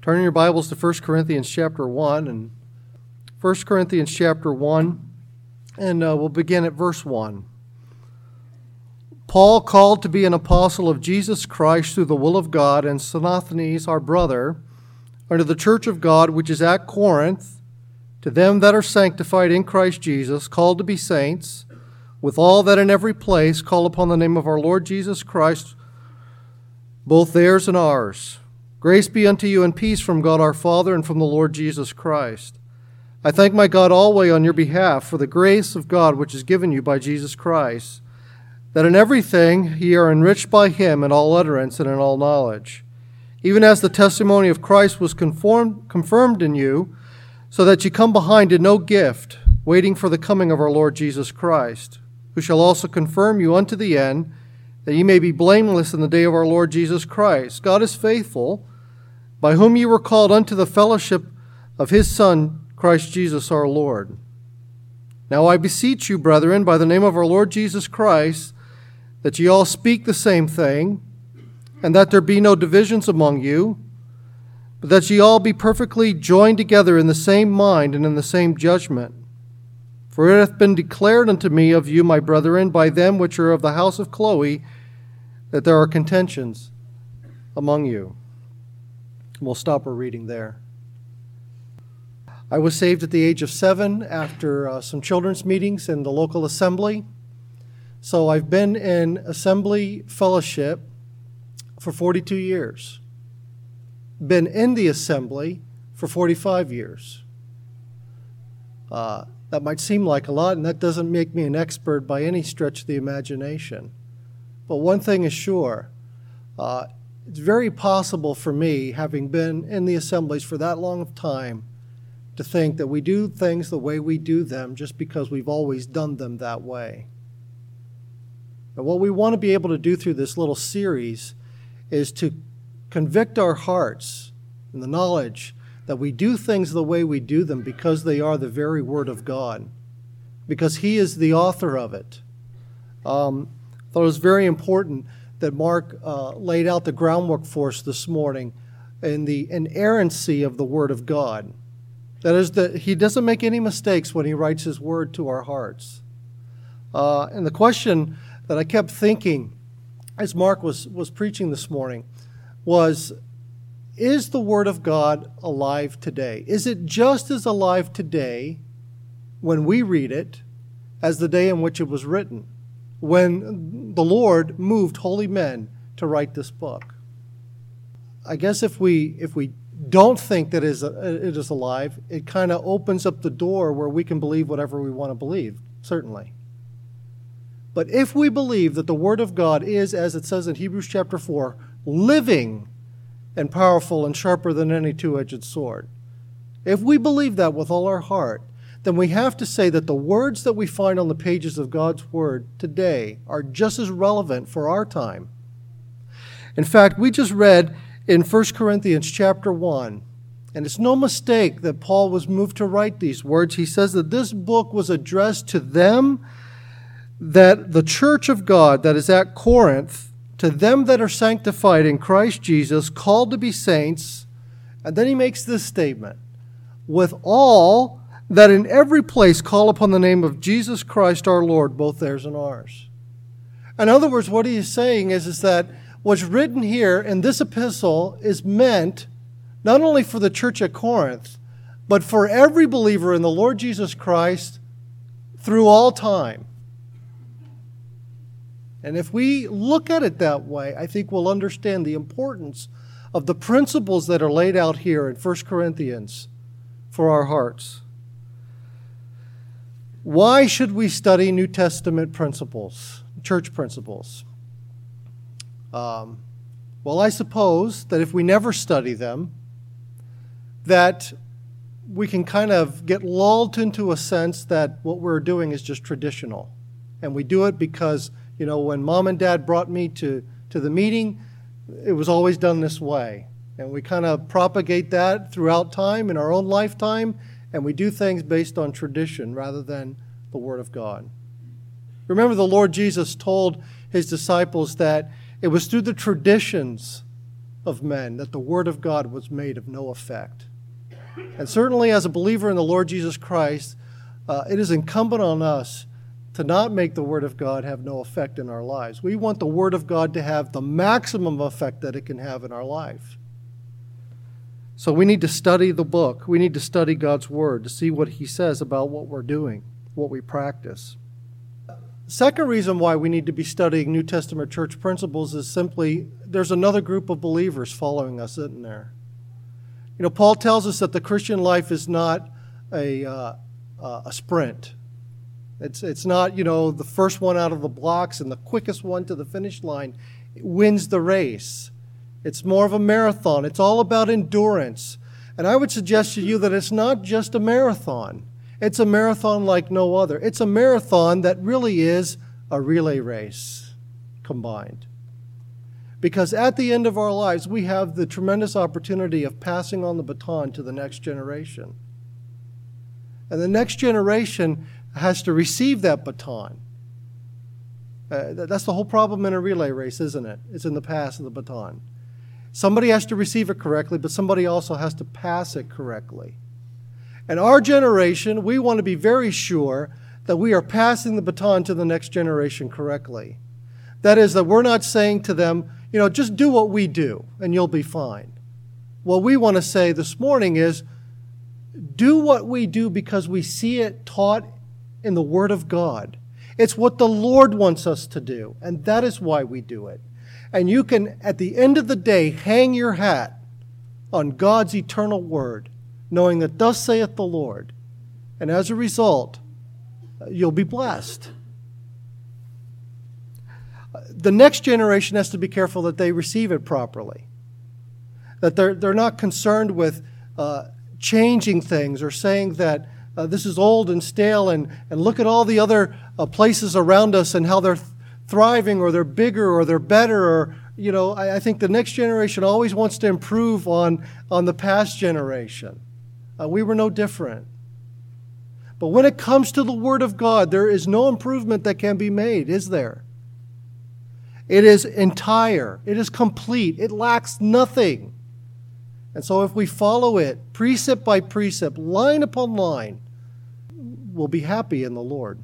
Turn your Bibles to 1 Corinthians chapter 1 and 1 Corinthians chapter 1, and we'll begin at verse 1. Paul, called to be an apostle of Jesus Christ through the will of God, and Sosthenes, our brother, unto the church of God which is at Corinth, to them that are sanctified in Christ Jesus, called to be saints, with all that in every place call upon the name of our Lord Jesus Christ, both theirs and ours. Grace be unto you and peace from God our Father and from the Lord Jesus Christ. I thank my God always on your behalf for the grace of God which is given you by Jesus Christ, that in everything ye are enriched by him in all utterance and in all knowledge, even as the testimony of Christ was confirmed in you, so that ye come behind in no gift, waiting for the coming of our Lord Jesus Christ, who shall also confirm you unto the end, that ye may be blameless in the day of our Lord Jesus Christ. God is faithful, by whom ye were called unto the fellowship of his Son, Christ Jesus our Lord. Now I beseech you, brethren, by the name of our Lord Jesus Christ, that ye all speak the same thing, and that there be no divisions among you, but that ye all be perfectly joined together in the same mind and in the same judgment. For it hath been declared unto me of you, my brethren, by them which are of the house of Chloe, that there are contentions among you. We'll stop our reading there. I was saved at the age of 7 after some children's meetings in the local assembly. So I've been in assembly fellowship for 42 years. Been in the assembly for 45 years. That might seem like a lot, and that doesn't make me an expert by any stretch of the imagination. But one thing is sure, it's very possible for me, having been in the assemblies for that long of time, to think that we do things the way we do them just because we've always done them that way. And what we want to be able to do through this little series is to convict our hearts in the knowledge that we do things the way we do them because they are the very Word of God, because He is the author of it. I thought it was very important that Mark laid out the groundwork for us this morning in the inerrancy of the Word of God. That is, that He doesn't make any mistakes when He writes His Word to our hearts. And the question that I kept thinking as Mark was preaching this morning was, is the Word of God alive today? Is it just as alive today when we read it as the day in which it was written, when the Lord moved holy men to write this book? I guess if we don't think that it is alive, it kind of opens up the door where we can believe whatever we want to believe, certainly. But if we believe that the Word of God is, as it says in Hebrews chapter 4, living and powerful and sharper than any two-edged sword, if we believe that with all our heart, then we have to say that the words that we find on the pages of God's Word today are just as relevant for our time. In fact, we just read in 1 Corinthians chapter 1, and it's no mistake that Paul was moved to write these words. He says that this book was addressed to them, that the church of God that is at Corinth, to them that are sanctified in Christ Jesus, called to be saints. And then he makes this statement, with all that in every place call upon the name of Jesus Christ our Lord, both theirs and ours. In other words, what he is saying is that what's written here in this epistle is meant not only for the church at Corinth, but for every believer in the Lord Jesus Christ through all time. And if we look at it that way, I think we'll understand the importance of the principles that are laid out here in 1 Corinthians for our hearts. Why should we study New Testament principles, church principles? Well, I suppose that if we never study them, that we can kind of get lulled into a sense that what we're doing is just traditional. And we do it because, when Mom and Dad brought me to the meeting, it was always done this way. And we kind of propagate that throughout time in our own lifetime, and we do things based on tradition rather than the Word of God. Remember, the Lord Jesus told His disciples that it was through the traditions of men that the Word of God was made of no effect. And certainly as a believer in the Lord Jesus Christ, it is incumbent on us to not make the Word of God have no effect in our lives. We want the Word of God to have the maximum effect that it can have in our life. So we need to study the book. We need to study God's Word to see what He says about what we're doing, what we practice. Second reason why we need to be studying New Testament church principles is simply there's another group of believers following us, isn't there? You know, Paul tells us that the Christian life is not a sprint. It's not, the first one out of the blocks and the quickest one to the finish line wins the race. It's more of a marathon. It's all about endurance. And I would suggest to you that it's not just a marathon. It's a marathon like no other. It's a marathon that really is a relay race combined. Because at the end of our lives, we have the tremendous opportunity of passing on the baton to the next generation. And the next generation has to receive that baton. That's the whole problem in a relay race, isn't it? It's in the pass of the baton. Somebody has to receive it correctly, but somebody also has to pass it correctly. And our generation, we want to be very sure that we are passing the baton to the next generation correctly. That is, that we're not saying to them, just do what we do and you'll be fine. What we want to say this morning is, do what we do because we see it taught in the Word of God. It's what the Lord wants us to do, and that is why we do it. And you can, at the end of the day, hang your hat on God's eternal Word, knowing that thus saith the Lord. And as a result, you'll be blessed. The next generation has to be careful that they receive it properly, that they're not concerned with changing things or saying that this is old and stale and look at all the other places around us and how they're thriving or they're bigger or they're better. Or I think the next generation always wants to improve on the past generation. We were no different. But when it comes to the Word of God, there is no improvement that can be made, is there? It is entire. It is complete. It lacks nothing. And so if we follow it, precept by precept, line upon line, we'll be happy in the Lord.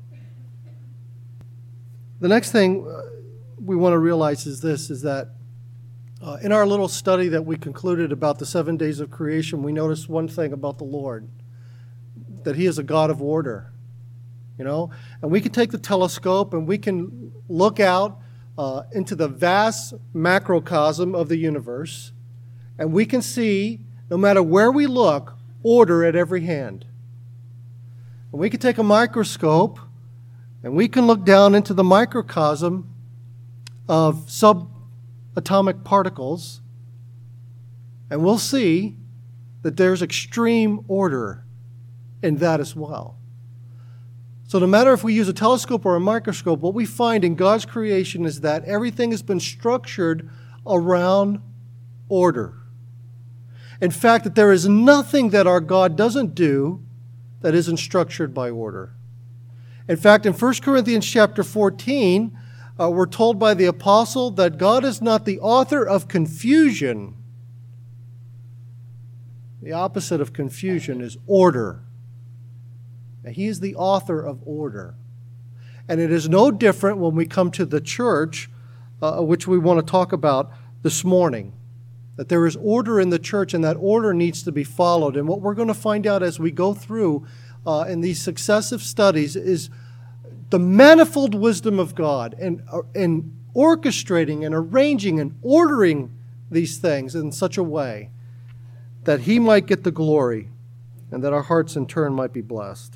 The next thing we want to realize is this, is that in our little study that we concluded about the 7 days of creation, we noticed one thing about the Lord, that He is a God of order. And we can take the telescope and we can look out into the vast macrocosm of the universe, and we can see, no matter where we look, order at every hand. And we can take a microscope and we can look down into the microcosm of subatomic particles, and we'll see that there's extreme order in that as well. So no matter if we use a telescope or a microscope, what we find in God's creation is that everything has been structured around order. In fact, that there is nothing that our God doesn't do that isn't structured by order. In fact, in 1 Corinthians chapter 14, we're told by the apostle that God is not the author of confusion. The opposite of confusion is order. He is the author of order. And it is no different when we come to the church, which we want to talk about this morning. That there is order in the church, and that order needs to be followed. And what we're going to find out as we go through in these successive studies is the manifold wisdom of God in orchestrating and arranging and ordering these things in such a way that He might get the glory and that our hearts in turn might be blessed.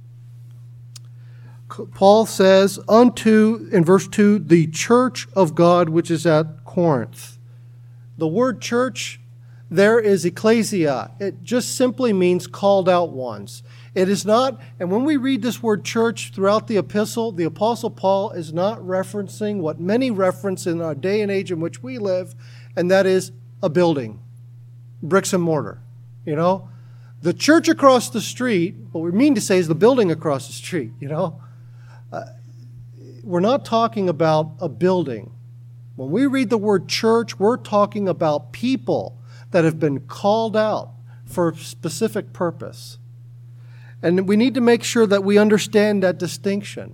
Paul says, in verse 2, the church of God which is at Corinth. The word church there is ecclesia. It just simply means called out ones. It is not, and when we read this word church throughout the epistle, the Apostle Paul is not referencing what many reference in our day and age in which we live, and that is a building, bricks and mortar. The church across the street, what we mean to say is the building across the street, We're not talking about a building. When we read the word church, we're talking about people that have been called out for a specific purpose. And we need to make sure that we understand that distinction.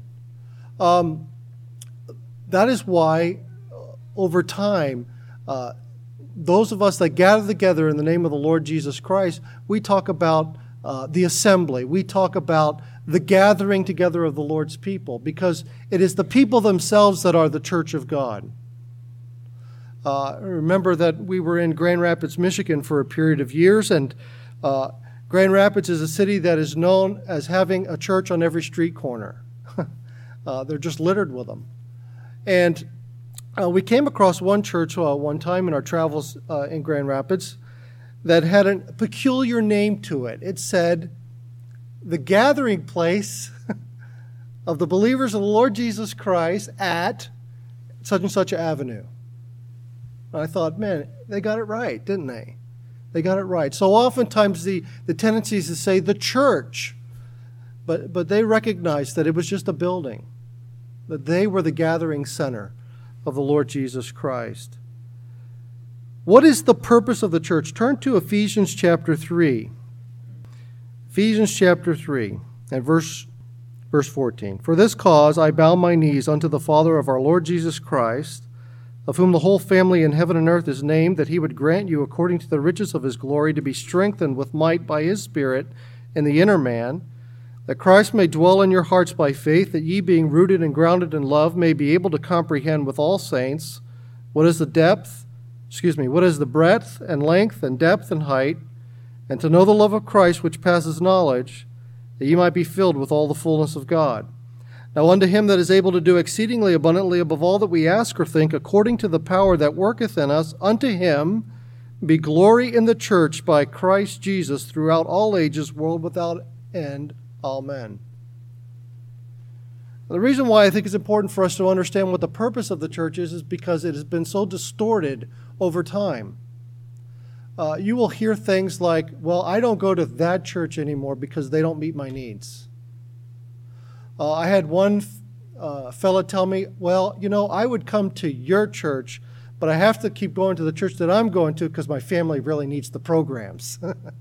That is why, over time, those of us that gather together in the name of the Lord Jesus Christ, we talk about the assembly. We talk about the gathering together of the Lord's people, because it is the people themselves that are the church of God. Remember that we were in Grand Rapids, Michigan for a period of years, and Grand Rapids is a city that is known as having a church on every street corner. They're just littered with them. And we came across one church one time in our travels in Grand Rapids that had a peculiar name to it. It said, "The gathering place of the believers of the Lord Jesus Christ at such and such avenue." And I thought, man, they got it right, didn't they? They got it right. So oftentimes the tendency is to say the church, but they recognized that it was just a building, that they were the gathering center of the Lord Jesus Christ. What is the purpose of the church? Turn to Ephesians chapter 3. Ephesians chapter 3 and verse 14. "For this cause I bow my knees unto the Father of our Lord Jesus Christ, of whom the whole family in heaven and earth is named, that he would grant you according to the riches of his glory to be strengthened with might by his Spirit in the inner man, that Christ may dwell in your hearts by faith, that ye being rooted and grounded in love may be able to comprehend with all saints what is the breadth and length and depth and height, and to know the love of Christ which passes knowledge, that ye might be filled with all the fullness of God. Now unto him that is able to do exceedingly abundantly above all that we ask or think, according to the power that worketh in us, unto him be glory in the church by Christ Jesus throughout all ages, world without end. Amen." The reason why I think it's important for us to understand what the purpose of the church is because it has been so distorted over time. You will hear things like, well, I don't go to that church anymore because they don't meet my needs. I had one fella tell me, well, I would come to your church, but I have to keep going to the church that I'm going to because my family really needs the programs.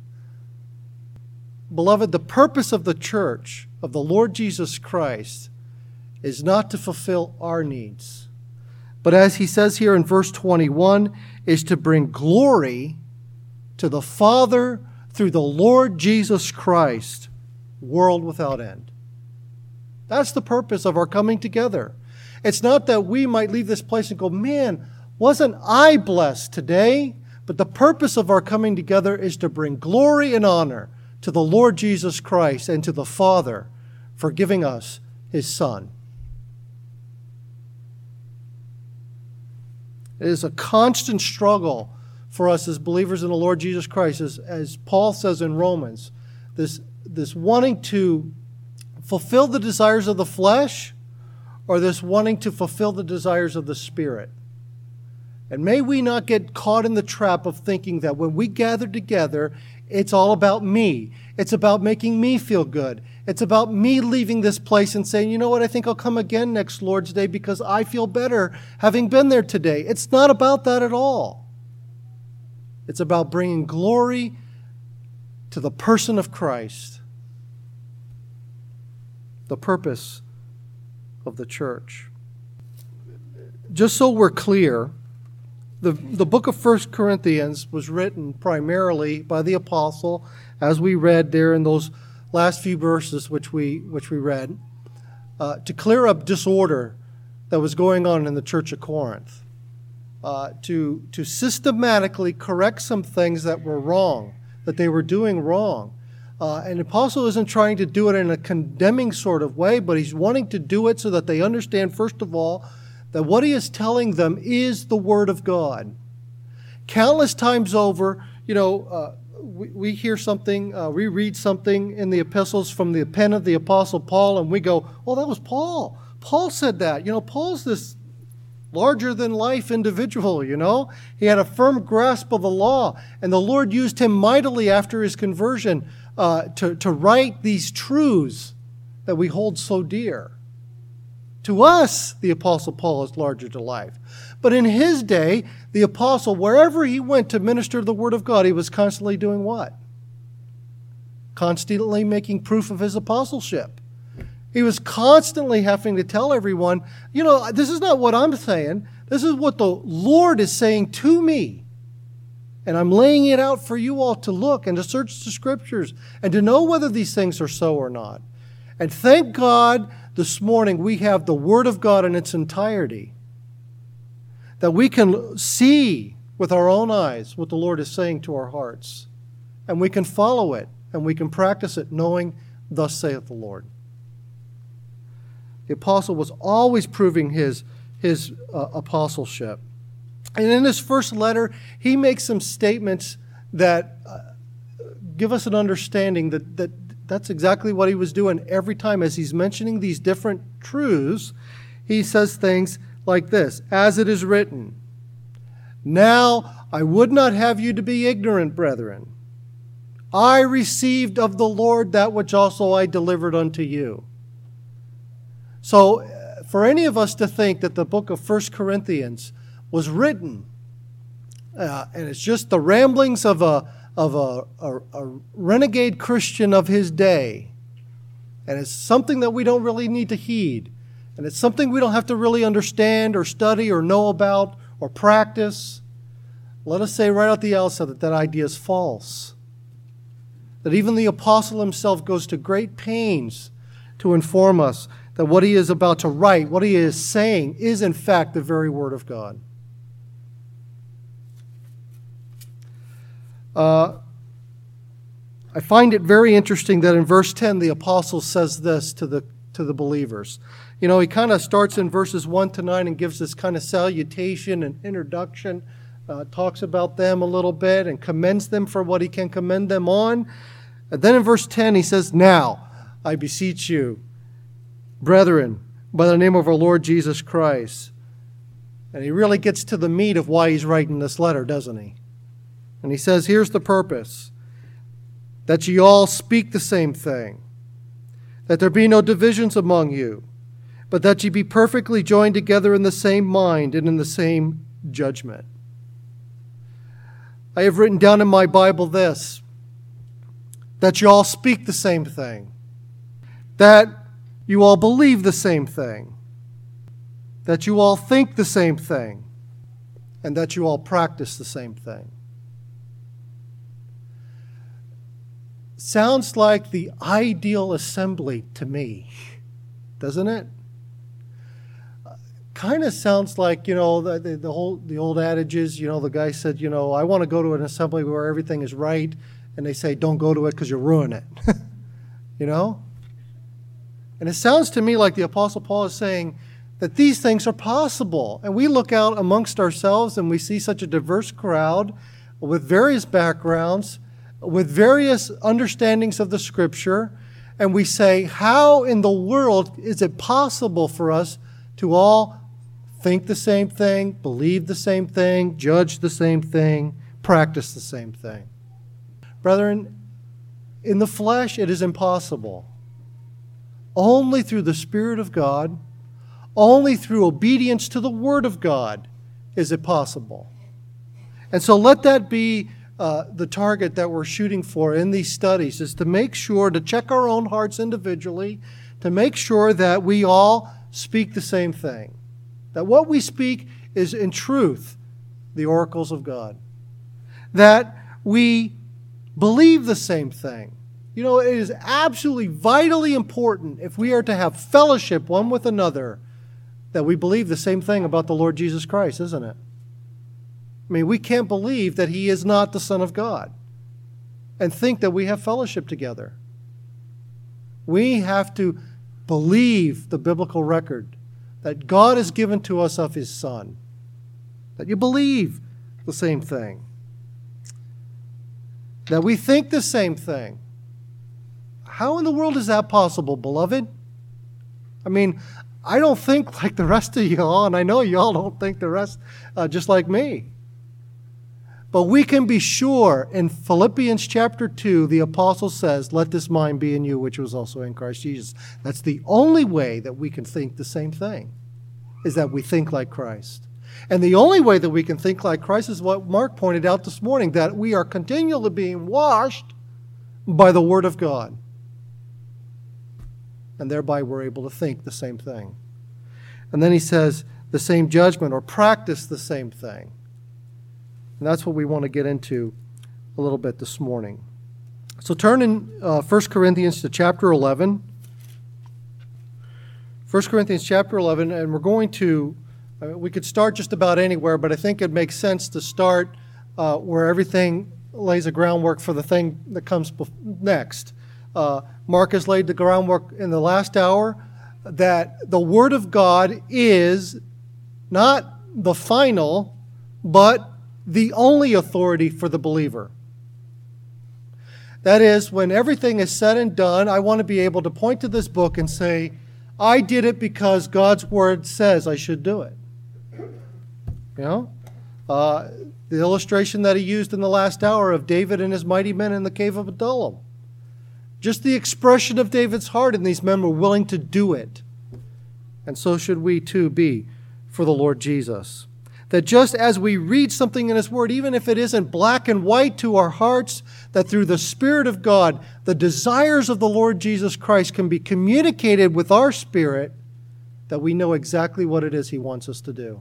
Beloved, the purpose of the church of the Lord Jesus Christ is not to fulfill our needs, but as he says here in verse 21, is to bring glory to the Father through the Lord Jesus Christ, world without end. That's the purpose of our coming together. It's not that we might leave this place and go, man, wasn't I blessed today? But the purpose of our coming together is to bring glory and honor to the Lord Jesus Christ and to the Father for giving us his Son. It is a constant struggle for us as believers in the Lord Jesus Christ, as Paul says in Romans, this wanting to fulfill the desires of the flesh or this wanting to fulfill the desires of the Spirit. And may we not get caught in the trap of thinking that when we gather together, it's all about me. It's about making me feel good. It's about me leaving this place and saying, you know what, I think I'll come again next Lord's Day because I feel better having been there today. It's not about that at all. It's about bringing glory to the person of Christ. The purpose of the church. Just so we're clear, the book of 1 Corinthians was written primarily by the apostle, as we read there in those last few verses which we read, to clear up disorder that was going on in the church of Corinth, to systematically correct some things that were wrong, that they were doing wrong. And the apostle isn't trying to do it in a condemning sort of way, but he's wanting to do it so that they understand, first of all, that what he is telling them is the Word of God. Countless times over, we hear something, we read something in the epistles from the pen of the Apostle Paul, and we go, oh, that was Paul. Paul said that. Paul's this larger-than-life individual, He had a firm grasp of the law, and the Lord used him mightily after his conversion to write these truths that we hold so dear, To us, the Apostle Paul is larger to life. But in his day, the apostle, wherever he went to minister the word of God, he was constantly doing what? Constantly making proof of his apostleship. He was constantly having to tell everyone, this is not what I'm saying. This is what the Lord is saying to me. And I'm laying it out for you all to look and to search the Scriptures and to know whether these things are so or not. And thank God this morning we have the Word of God in its entirety, that we can see with our own eyes what the Lord is saying to our hearts. And we can follow it and we can practice it knowing, thus saith the Lord. The apostle was always proving his apostleship. And in his first letter, he makes some statements that give us an understanding that's exactly what he was doing every time. As he's mentioning these different truths, he says things like this: as it is written, now I would not have you to be ignorant, brethren. I received of the Lord that which also I delivered unto you. So for any of us to think that the book of 1 Corinthians was written, and it's just the ramblings of a renegade Christian of his day, and it's something that we don't really need to heed, and it's something we don't have to really understand or study or know about or practice, let us say right out the outset that idea is false. That even the apostle himself goes to great pains to inform us that what he is about to write, what he is saying, is in fact the very Word of God. I find it very interesting that in verse 10 the apostle says this to the believers. He kind of starts in verses 1 to 9 and gives this kind of salutation and introduction, talks about them a little bit and commends them for what he can commend them on. And then in verse 10 he says, now I beseech you, brethren, by the name of our Lord Jesus Christ. And he really gets to the meat of why he's writing this letter, doesn't he? And he says, here's the purpose: that ye all speak the same thing, that there be no divisions among you, but that ye be perfectly joined together in the same mind and in the same judgment. I have written down in my Bible this: that you all speak the same thing, that you all believe the same thing, that you all think the same thing, and that you all practice the same thing. Sounds like the ideal assembly to me, doesn't it? Kind of sounds like, the old adages, the guy said, I want to go to an assembly where everything is right, and they say, don't go to it because you'll ruin it. And it sounds to me like the Apostle Paul is saying that these things are possible. And we look out amongst ourselves and we see such a diverse crowd with various backgrounds, with various understandings of the Scripture, and we say, how in the world is it possible for us to all think the same thing, believe the same thing, judge the same thing, practice the same thing? Brethren, in the flesh it is impossible. Only through the Spirit of God, only through obedience to the Word of God is it possible. And so let that be the target that we're shooting for in these studies, is to make sure to check our own hearts individually, to make sure that we all speak the same thing. That what we speak is in truth the oracles of God. That we believe the same thing. It is absolutely vitally important, if we are to have fellowship one with another, that we believe the same thing about the Lord Jesus Christ, isn't it? We can't believe that He is not the Son of God and think that we have fellowship together. We have to believe the biblical record that God has given to us of His Son. That you believe the same thing. That we think the same thing. How in the world is that possible, beloved? I don't think like the rest of y'all, and I know y'all don't think the rest just like me. But we can be sure in Philippians chapter 2, the apostle says, let this mind be in you, which was also in Christ Jesus. That's the only way that we can think the same thing, is that we think like Christ. And the only way that we can think like Christ is what Mark pointed out this morning, that we are continually being washed by the Word of God. And thereby we're able to think the same thing. And then he says the same judgment, or practice the same thing. And that's what we want to get into a little bit this morning. So turn in 1 Corinthians to chapter 11. 1 Corinthians chapter 11, and we're going to, we could start just about anywhere, but I think it makes sense to start where everything lays a groundwork for the thing that comes next. Mark has laid the groundwork in the last hour that the Word of God is not the final, but the only authority for the believer. That is, when everything is said and done, I want to be able to point to this book and say, I did it because God's Word says I should do it. You know? The illustration that he used in the last hour of David and his mighty men in the cave of Adullam. Just the expression of David's heart, and these men were willing to do it. And so should we too be for the Lord Jesus. That just as we read something in His Word, even if it isn't black and white to our hearts, that through the Spirit of God, the desires of the Lord Jesus Christ can be communicated with our spirit, that we know exactly what it is He wants us to do.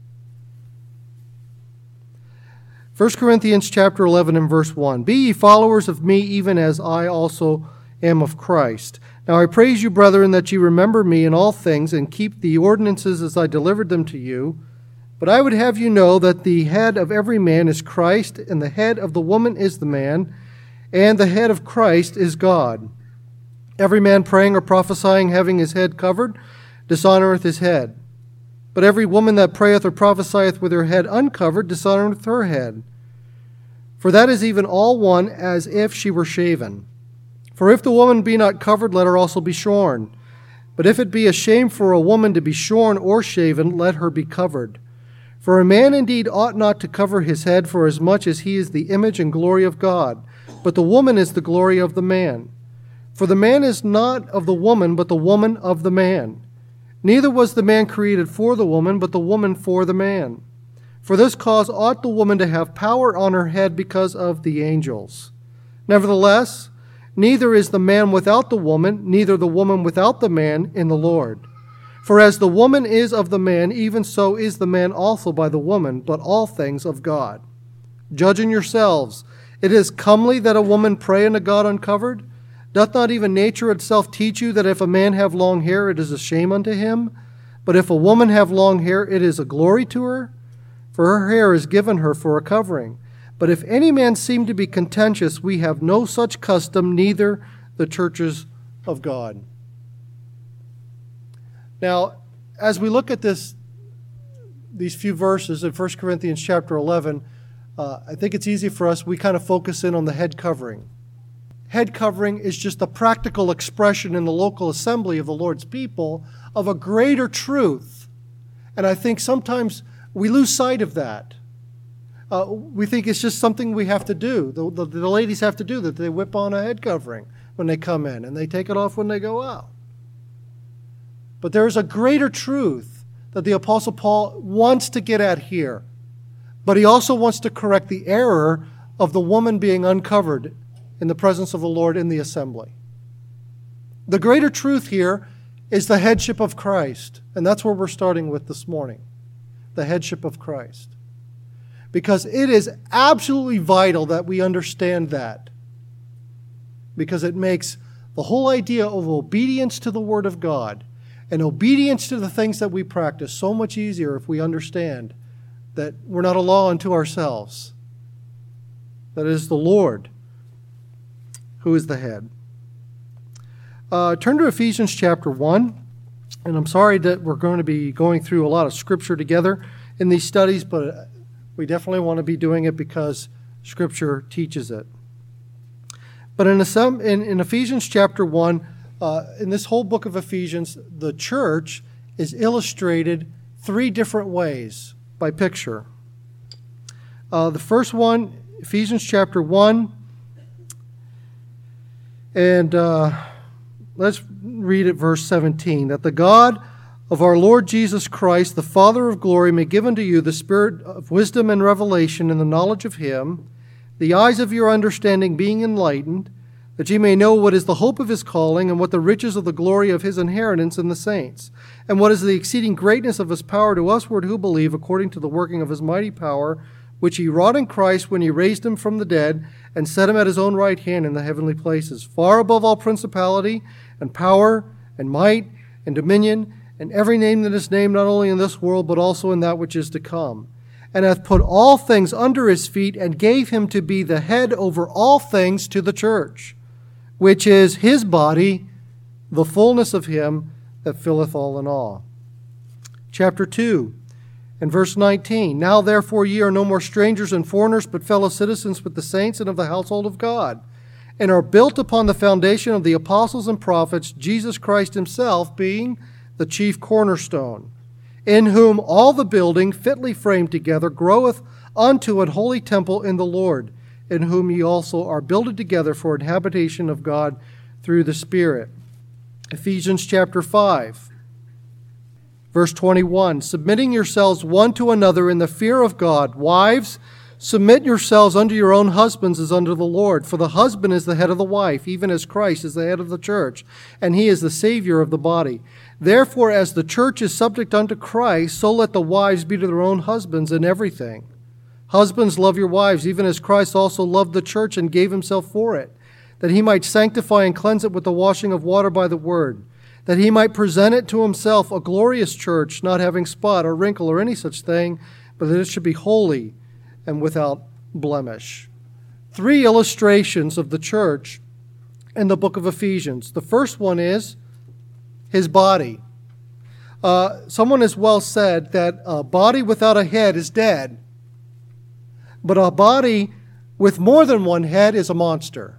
1 Corinthians chapter 11 and verse 1. Be ye followers of me, even as I also am of Christ. Now I praise you, brethren, that ye remember me in all things, and keep the ordinances as I delivered them to you. But I would have you know that the head of every man is Christ, and the head of the woman is the man, and the head of Christ is God. Every man praying or prophesying, having his head covered, dishonoreth his head. But every woman that prayeth or prophesieth with her head uncovered dishonoreth her head. For that is even all one, as if she were shaven. For if the woman be not covered, let her also be shorn. But if it be a shame for a woman to be shorn or shaven, let her be covered. For a man indeed ought not to cover his head, for as much as he is the image and glory of God. But the woman is the glory of the man. For the man is not of the woman, but the woman of the man. Neither was the man created for the woman, but the woman for the man. For this cause ought the woman to have power on her head because of the angels. Nevertheless, neither is the man without the woman, neither the woman without the man in the Lord. For as the woman is of the man, even so is the man also by the woman, but all things of God. Judging yourselves, it is comely that a woman pray unto God uncovered. Doth not even nature itself teach you that if a man have long hair, it is a shame unto him? But if a woman have long hair, it is a glory to her? For her hair is given her for a covering. But if any man seem to be contentious, we have no such custom, neither the churches of God. Now, as we look at these few verses in 1 Corinthians chapter 11, I think it's easy for us, we kind of focus in on the head covering. Head covering is just a practical expression in the local assembly of the Lord's people of a greater truth. And I think sometimes we lose sight of that. We think it's just something we have to do. The ladies have to do that. They whip on a head covering when they come in, and they take it off when they go out. But there is a greater truth that the Apostle Paul wants to get at here. But he also wants to correct the error of the woman being uncovered in the presence of the Lord in the assembly. The greater truth here is the headship of Christ. And that's where we're starting with this morning. The headship of Christ. Because it is absolutely vital that we understand that. Because it makes the whole idea of obedience to the Word of God and obedience to the things that we practice so much easier if we understand that we're not a law unto ourselves. That it is the Lord who is the head. Turn to Ephesians chapter 1. And I'm sorry that we're going to be going through a lot of Scripture together in these studies, but we definitely want to be doing it because Scripture teaches it. But in Ephesians chapter 1, in this whole book of Ephesians, the church is illustrated three different ways by picture. The first one, Ephesians chapter 1. And let's read at verse 17. That the God of our Lord Jesus Christ, the Father of glory, may give unto you the spirit of wisdom and revelation in the knowledge of him, the eyes of your understanding being enlightened, that ye may know what is the hope of his calling, and what the riches of the glory of his inheritance in the saints, and what is the exceeding greatness of his power to usward who believe, according to the working of his mighty power, which he wrought in Christ when he raised him from the dead, and set him at his own right hand in the heavenly places, far above all principality, and power, and might, and dominion, and every name that is named not only in this world, but also in that which is to come, and hath put all things under his feet, and gave him to be the head over all things to the church, which is his body, the fullness of him that filleth all in all. Chapter 2 and verse 19. Now therefore ye are no more strangers and foreigners, but fellow citizens with the saints and of the household of God, and are built upon the foundation of the apostles and prophets, Jesus Christ himself being the chief cornerstone, in whom all the building fitly framed together groweth unto an holy temple in the Lord, in whom ye also are builded together for an habitation of God through the Spirit. Ephesians chapter 5, verse 21, submitting yourselves one to another in the fear of God. Wives, submit yourselves unto your own husbands as unto the Lord. For the husband is the head of the wife, even as Christ is the head of the church, and he is the Savior of the body. Therefore, as the church is subject unto Christ, so let the wives be to their own husbands in everything. Husbands, love your wives, even as Christ also loved the church and gave himself for it, that he might sanctify and cleanse it with the washing of water by the word, that he might present it to himself a glorious church, not having spot or wrinkle or any such thing, but that it should be holy and without blemish. 3 illustrations of the church in the book of Ephesians. The first one is his body. Someone has well said that a body without a head is dead, but a body with more than one head is a monster.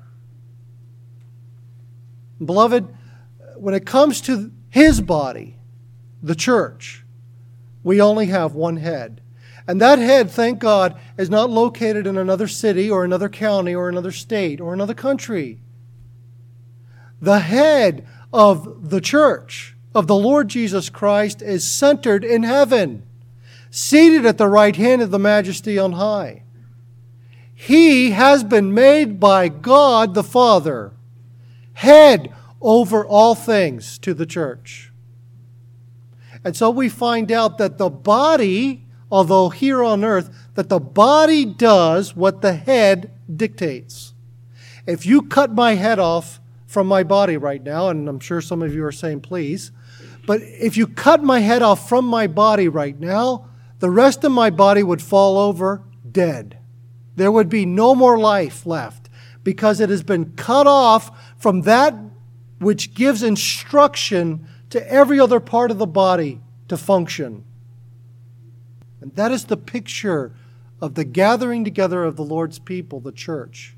Beloved, when it comes to his body, the church, we only have one head. And that head, thank God, is not located in another city or another county or another state or another country. The head of the church, of the Lord Jesus Christ, is centered in heaven, seated at the right hand of the Majesty on high. He has been made by God the Father head over all things to the church. And so we find out that the body, although here on earth, that the body does what the head dictates. If you cut my head off from my body right now, and I'm sure some of you are saying please, but if you cut my head off from my body right now, the rest of my body would fall over dead. There would be no more life left because it has been cut off from that which gives instruction to every other part of the body to function. And that is the picture of the gathering together of the Lord's people, the church.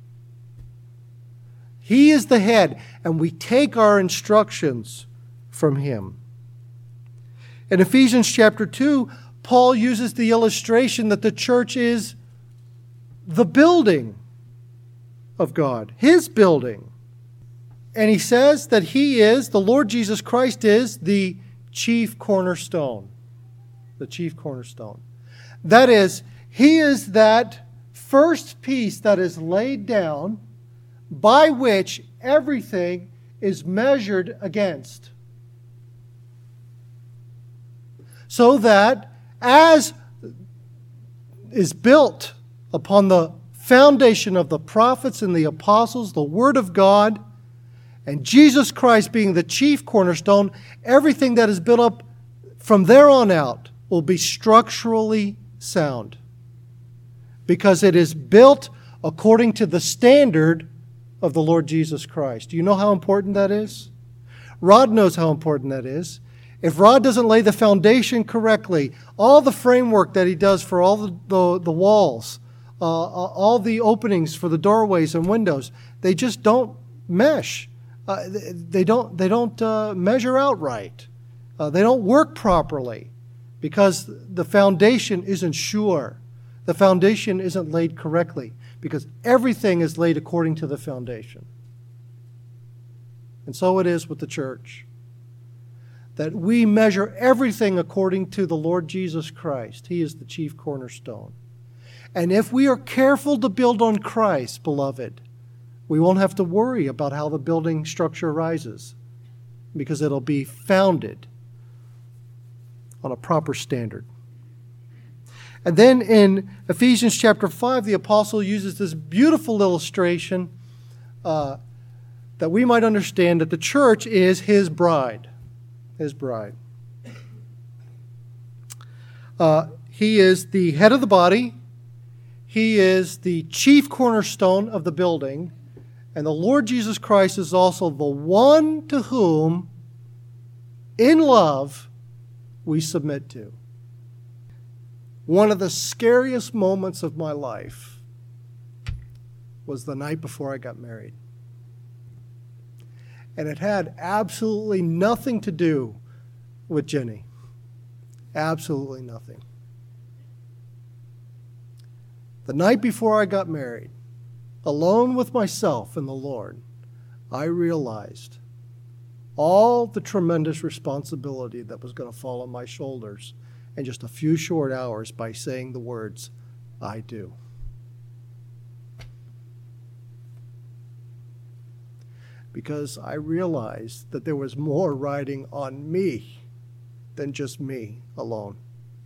He is the head, and we take our instructions from him. In Ephesians chapter 2, Paul uses the illustration that the church is the building of God, his building. And he says that he is, the Lord Jesus Christ is the chief cornerstone. The chief cornerstone. That is, he is that first piece that is laid down by which everything is measured against. So that as is built upon the foundation of the prophets and the apostles, the Word of God, and Jesus Christ being the chief cornerstone, everything that is built up from there on out will be structurally sound. Because it is built according to the standard of the Lord Jesus Christ. Do you know how important that is? Rod knows how important that is. If Rod doesn't lay the foundation correctly, all the framework that he does for all the walls, all the openings for the doorways and windows, they just don't mesh. They don't measure out right. They don't work properly because the foundation isn't sure. the foundation isn't laid correctly, because everything is laid according to the foundation. And so it is with the church, that we measure everything according to the Lord Jesus Christ. He is the chief cornerstone. And if we are careful to build on Christ, beloved, we won't have to worry about how the building structure rises, because it'll be founded on a proper standard. And then in Ephesians chapter 5, the apostle uses this beautiful illustration that we might understand that the church is his bride. His bride. He is the head of the body. He is the chief cornerstone of the building. And the Lord Jesus Christ is also the one to whom, in love, we submit to. One of the scariest moments of my life was the night before I got married. And it had absolutely nothing to do with Jenny. Absolutely nothing. The night before I got married, alone with myself and the Lord, I realized all the tremendous responsibility that was going to fall on my shoulders in just a few short hours by saying the words, I do. Because I realized that there was more riding on me than just me alone.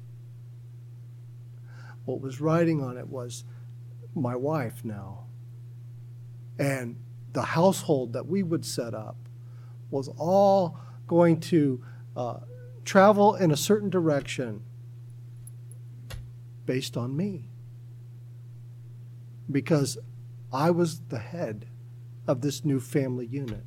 What was riding on it was my wife now. And the household that we would set up was all going to travel in a certain direction based on me. Because I was the head of this new family unit.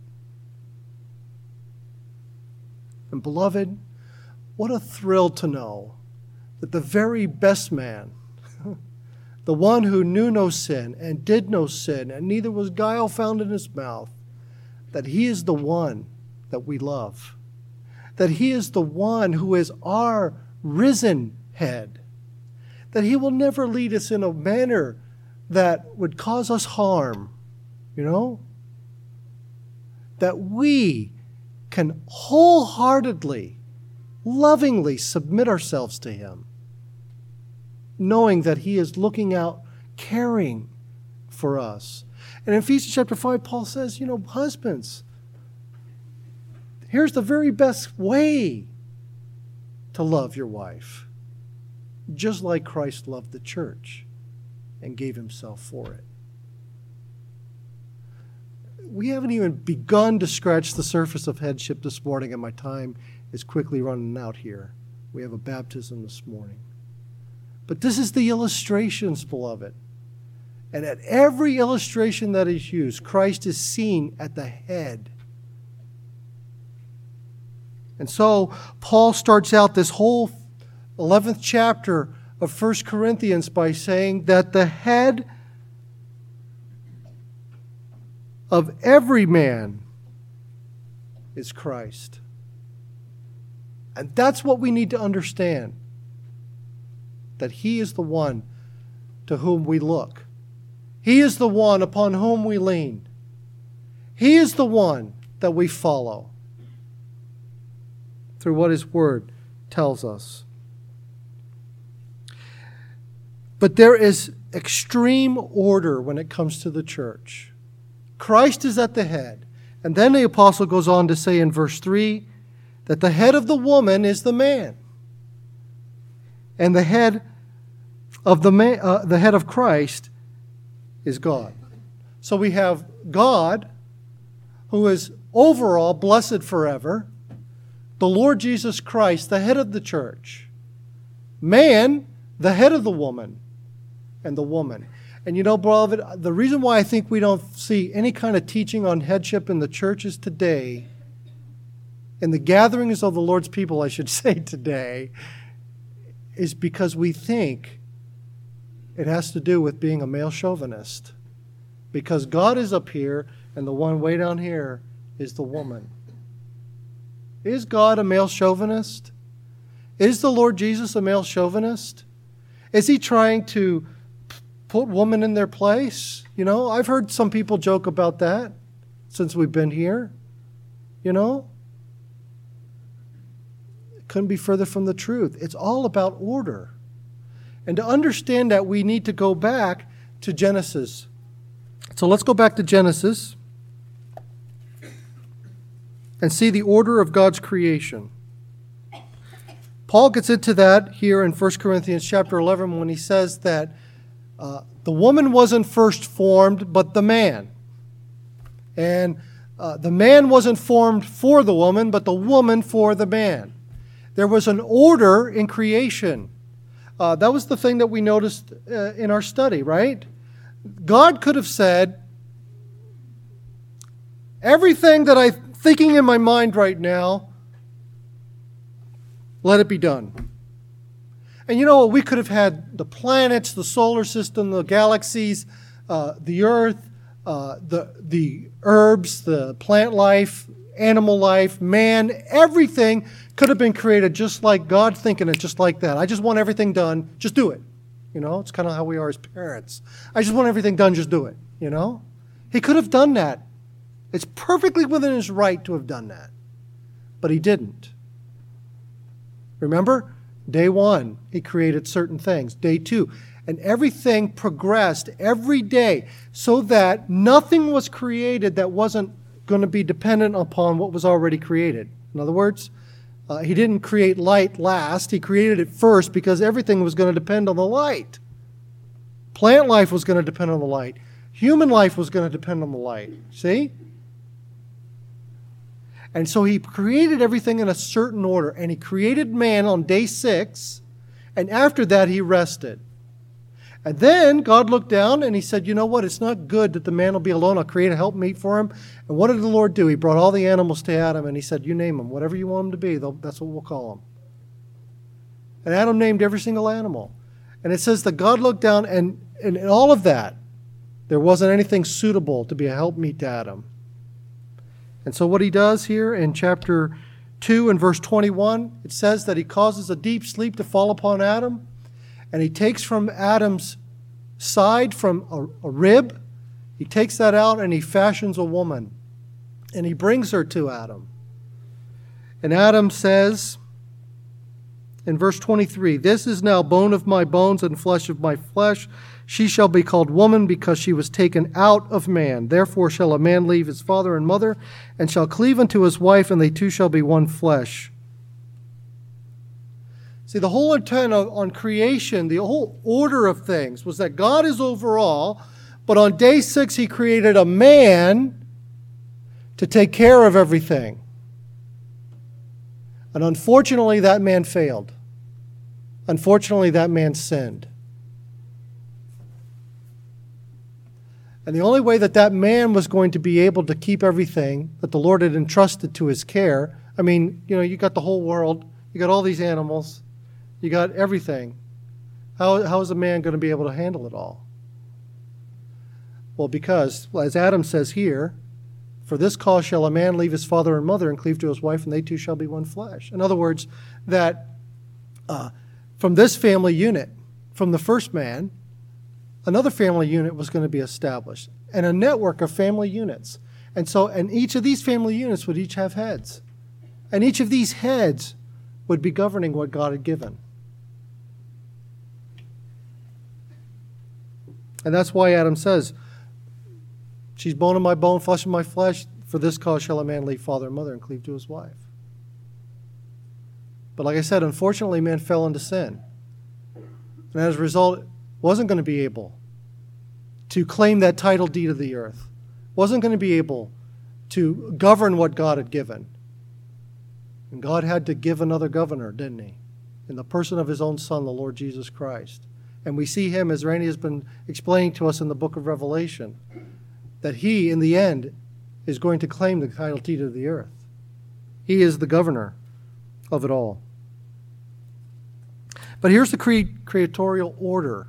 And beloved, what a thrill to know that the very best man, the one who knew no sin and did no sin, and neither was guile found in his mouth, that he is the one that we love. That he is the one who is our risen head. That he will never lead us in a manner that would cause us harm, that we can wholeheartedly, lovingly submit ourselves to him, knowing that he is looking out, caring for us. And in Ephesians chapter 5, Paul says, husbands, here's the very best way to love your wife, just like Christ loved the church and gave himself for it. We haven't even begun to scratch the surface of headship this morning, and my time is quickly running out here. We have a baptism this morning. But this is the illustrations, beloved. And at every illustration that is used, Christ is seen at the head. And so Paul starts out this whole 11th chapter of 1 Corinthians by saying that the head of every man is Christ. And that's what we need to understand, that he is the one to whom we look. He is the one upon whom we lean. He is the one that we follow through what his word tells us. But there is extreme order when it comes to the church. Christ is at the head. And then the apostle goes on to say in verse 3 that the head of the woman is the man. And the head of the head of Christ is God. So we have God, who is overall blessed forever, the Lord Jesus Christ, the head of the church, man, the head of the woman, and the woman. And beloved, the reason why I think we don't see any kind of teaching on headship in the churches today, in the gatherings of the Lord's people, I should say today, is because we think it has to do with being a male chauvinist. Because God is up here, and the one way down here is the woman. Is God a male chauvinist? Is the Lord Jesus a male chauvinist? Is he trying to put women in their place? You know, I've heard some people joke about that since we've been here. You know? It couldn't be further from the truth. It's all about order. And to understand that, we need to go back to Genesis. So let's go back to Genesis and see the order of God's creation. Paul gets into that here in 1 Corinthians chapter 11 when he says that the woman wasn't first formed, but the man. And the man wasn't formed for the woman, but the woman for the man. There was an order in creation. That was the thing that we noticed in our study, right? God could have said, everything that I'm thinking in my mind right now, let it be done. And you know, we could have had the planets, the solar system, the galaxies, the earth, the herbs, the plant life, animal life, man, everything could have been created just like God thinking it, just like that. I just want everything done, just do it. You know, it's kind of how we are as parents. I just want everything done, just do it, you know. He could have done that. It's perfectly within his right to have done that. But he didn't. Remember? Day 1, he created certain things. Day 2, and everything progressed every day so that nothing was created that wasn't going to be dependent upon what was already created. In other words, he didn't create light last. He created it first because everything was going to depend on the light. Plant life was going to depend on the light. Human life was going to depend on the light. See? And so he created everything in a certain order. And he created man on day 6. And after that, he rested. And then God looked down and he said, you know what? It's not good that the man will be alone. I'll create a helpmeet for him. And what did the Lord do? He brought all the animals to Adam and he said, you name them. Whatever you want them to be, that's what we'll call them. And Adam named every single animal. And it says that God looked down and in all of that, there wasn't anything suitable to be a helpmeet to Adam. And so what he does here in chapter 2 and verse 21, it says that he causes a deep sleep to fall upon Adam. And he takes from Adam's side, from a rib, he takes that out and he fashions a woman. And he brings her to Adam. And Adam says in verse 23, this is now bone of my bones and flesh of my flesh. She shall be called woman because she was taken out of man. Therefore shall a man leave his father and mother and shall cleave unto his wife, and they two shall be one flesh. See, the whole intent on creation, the whole order of things was that God is over all, but on day 6 he created a man to take care of everything. And unfortunately, that man failed. Unfortunately, that man sinned. And the only way that that man was going to be able to keep everything that the Lord had entrusted to his care, I mean, you know, you got the whole world, you got all these animals, you got everything. How is a man going to be able to handle it all? Well, because, as Adam says here, for this cause shall a man leave his father and mother and cleave to his wife, and they two shall be one flesh. In other words, that from this family unit, from the first man, another family unit was going to be established, and a network of family units. And each of these family units would each have heads. And each of these heads would be governing what God had given. And that's why Adam says, she's bone of my bone, flesh of my flesh. For this cause shall a man leave father and mother and cleave to his wife. But like I said, unfortunately, man fell into sin. And as a result, wasn't going to be able to claim that title deed of the earth. Wasn't going to be able to govern what God had given. And God had to give another governor, didn't he? In the person of his own Son, the Lord Jesus Christ. And we see him, as Randy has been explaining to us in the book of Revelation, that he, in the end, is going to claim the title deed of the earth. He is the governor of it all. But here's the creatorial order.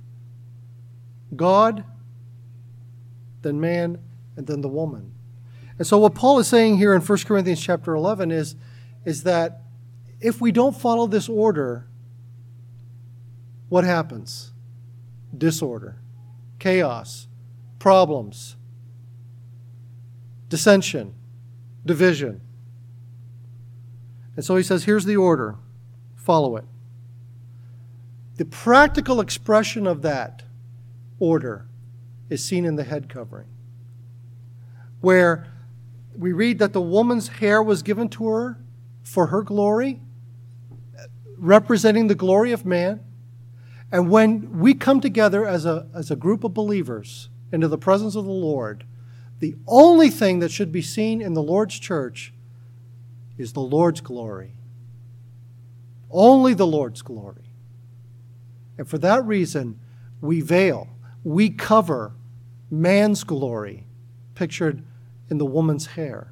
God, then man, and then the woman. And so what Paul is saying here in 1 Corinthians chapter 11 is that if we don't follow this order, what happens? Disorder, chaos, problems, dissension, division. And so he says, here's the order. Follow it. The practical expression of that order is seen in the head covering, where we read that the woman's hair was given to her for her glory, representing the glory of man. And when we come together as a group of believers into the presence of the Lord, the only thing that should be seen in the Lord's church is the Lord's glory. Only the Lord's glory. And for that reason, we veil, we cover man's glory, pictured in the woman's hair.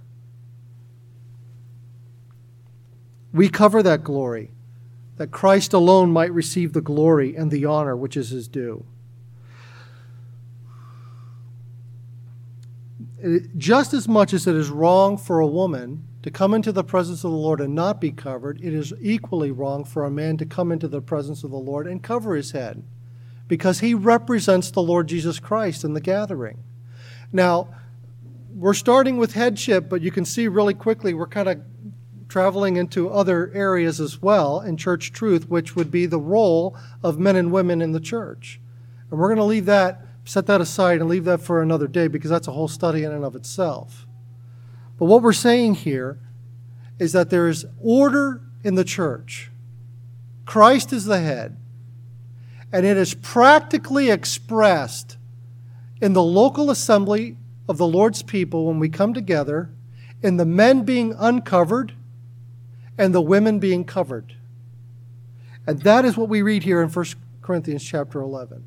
We cover that glory, that Christ alone might receive the glory and the honor which is his due. Just as much as it is wrong for a woman to come into the presence of the Lord and not be covered, it is equally wrong for a man to come into the presence of the Lord and cover his head, because he represents the Lord Jesus Christ in the gathering. Now, we're starting with headship, but you can see really quickly we're kind of traveling into other areas as well in church truth, which would be the role of men and women in the church. And we're going to set that aside and leave that for another day, because that's a whole study in and of itself. But what we're saying here is that there is order in the church. Christ is the head, and it is practically expressed in the local assembly of the Lord's people when we come together, in the men being uncovered and the women being covered. And that is what we read here in 1 Corinthians chapter 11.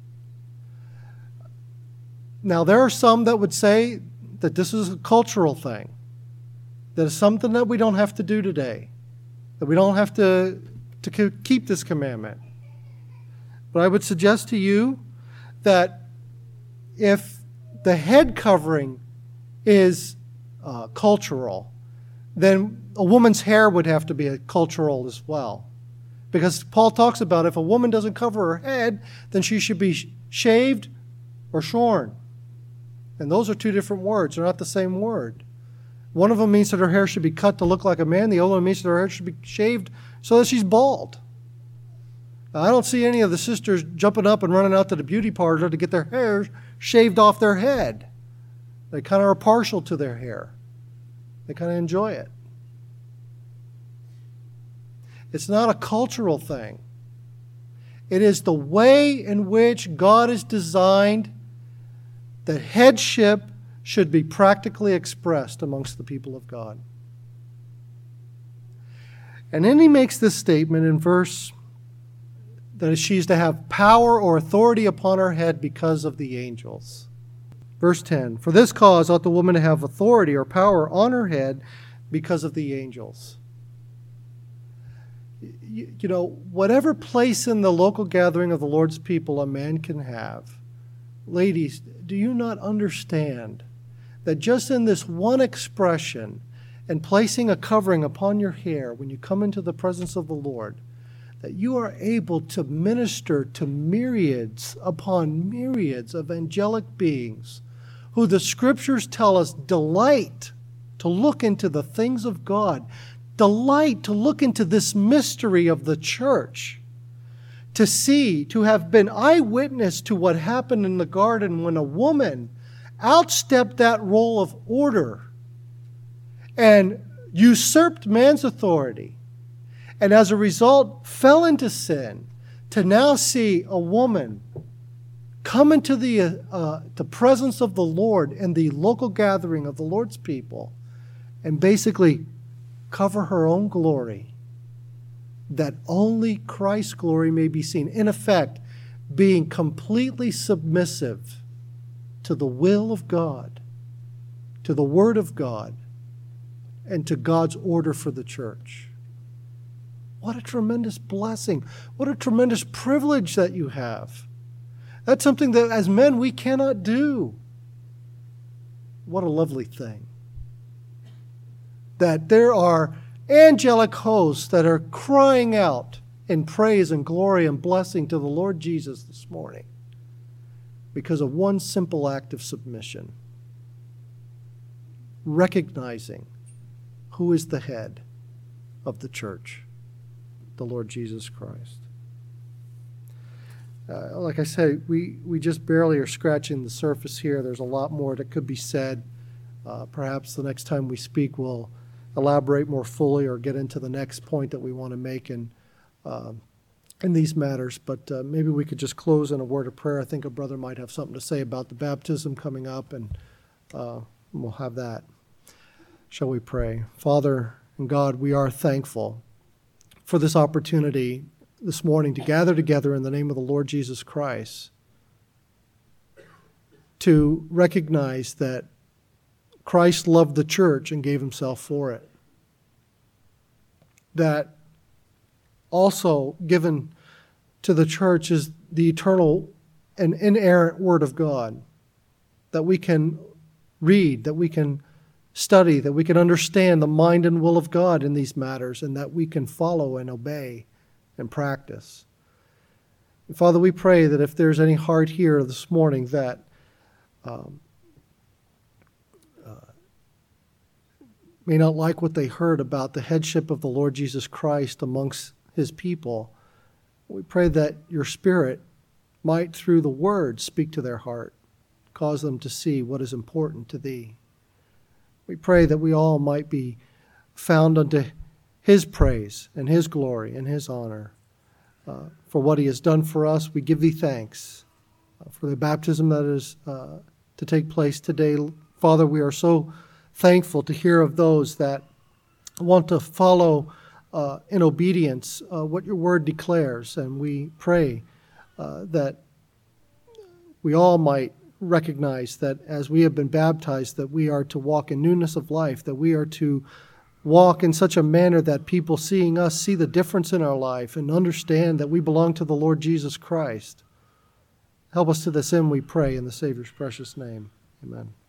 Now, there are some that would say that this is a cultural thing, that is something that we don't have to do today, that we don't have to keep this commandment. But I would suggest to you that if the head covering is cultural, then a woman's hair would have to be cultural as well. Because Paul talks about if a woman doesn't cover her head, then she should be shaved or shorn. And those are two different words. They're not the same word. One of them means that her hair should be cut to look like a man. The other one means that her hair should be shaved so that she's bald. Now, I don't see any of the sisters jumping up and running out to the beauty parlor to get their hair shaved off their head. They kind of are partial to their hair. They kind of enjoy it. It's not a cultural thing. It is the way in which God has designed that headship should be practically expressed amongst the people of God. And then he makes this statement in verse that she's to have power or authority upon her head because of the angels. Verse 10, for this cause ought the woman to have authority or power on her head because of the angels. You know, whatever place in the local gathering of the Lord's people a man can have, ladies, do you not understand that just in this one expression and placing a covering upon your hair when you come into the presence of the Lord, that you are able to minister to myriads upon myriads of angelic beings who the Scriptures tell us delight to look into the things of God, delight to look into this mystery of the church, to see, to have been eyewitness to what happened in the garden when a woman outstepped that role of order and usurped man's authority, and as a result fell into sin, to now see a woman come into the presence of the Lord in the local gathering of the Lord's people and basically cover her own glory, that only Christ's glory may be seen. In effect, being completely submissive to the will of God, to the Word of God, and to God's order for the church. What a tremendous blessing. What a tremendous privilege that you have. That's something that as men we cannot do. What a lovely thing. That there are angelic hosts that are crying out in praise and glory and blessing to the Lord Jesus this morning because of one simple act of submission, recognizing who is the head of the church, the Lord Jesus Christ. Like I said, we just barely are scratching the surface here. There's a lot more that could be said. Perhaps the next time we speak, we'll elaborate more fully or get into the next point that we want to make in these matters. But maybe we could just close in a word of prayer. I think a brother might have something to say about the baptism coming up, and we'll have that. Shall we pray? Father and God, we are thankful for this opportunity this morning to gather together in the name of the Lord Jesus Christ, to recognize that Christ loved the church and gave himself for it. That also given to the church is the eternal and inerrant Word of God, that we can read, that we can study, that we can understand the mind and will of God in these matters, and that we can follow and obey and practice. And Father, we pray that if there's any heart here this morning that may not like what they heard about the headship of the Lord Jesus Christ amongst his people, we pray that your Spirit might, through the Word, speak to their heart, cause them to see what is important to thee. We pray that we all might be found unto his praise and his glory and his honor. For what he has done for us, we give thee thanks. For the baptism that is to take place today, Father, we are so thankful to hear of those that want to follow in obedience what your word declares. And we pray that we all might recognize that as we have been baptized, that we are to walk in newness of life, that we are to walk in such a manner that people seeing us see the difference in our life and understand that we belong to the Lord Jesus Christ. Help us to this end, we pray, in the Savior's precious name. Amen.